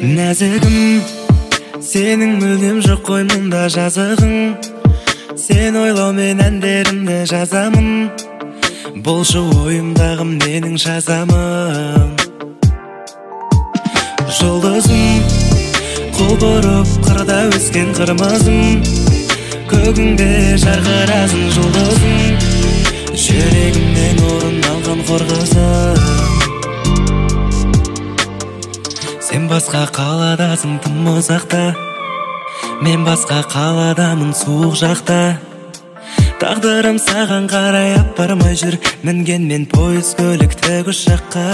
Нәзігім, сенің мүлдем жоқ қой мұнда жазығың. Сен ойлаумен әндерімді жазамын. Болшы ойымдағым менің жазамын. Жұлдызым, құлпырып қырда өскен қырмызым. Көгіңде жарқырасың жұлдызым. Жүрегімнен орын алған қорғызым. Сен басқа қаладасың тым ұзақта, мен басқа қаладамын суық жақта. Тағдырым саған қарай апармай жүр, мінген мен пойыз көлік тікұшаққа.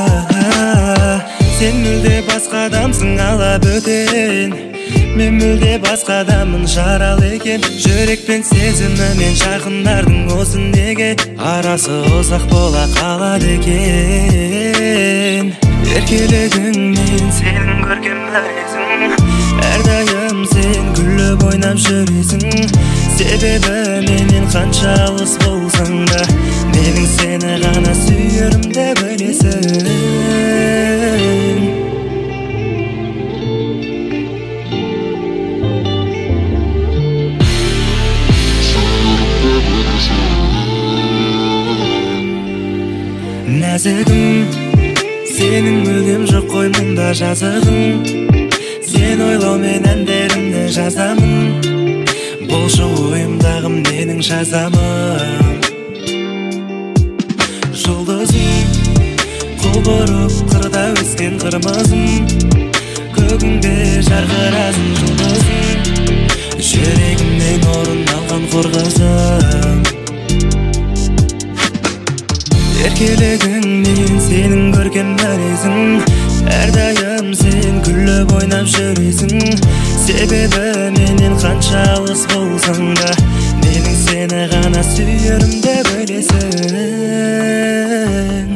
Сен мүлде басқа адамсың ала бөтен, мен мүлде басқа адаммын жаралы екен. Жүрек пен сезімі мен жақындардың осы неге арасы ұзақ бола қалады екен. Еркелігіңнен сенің көркем мінезің, әрдайым сен күліп ойнап жүресің. Себебі менен қанша алыс болсаң да, менің сені ғана сүйерімді білесің. Нәзігім, сенің мүлдем жоқ қой мұнда жазығың. Сен ойлаумен әндерімді жазамын. Болшы ойымдағым менің жазамын. Жұлдызым, құлпырып қырда өскен қырмызым. Көгіңде жарқырасың жұлдызым. Жүрегімнен орын алған қорғызым. Еркелігіңнен сенің көркем мінезің, әрдайым сен күліп ойнап жүресің. Себебі менен қанша алыс болсаң да, менің сені ғана сүйерімді білесің.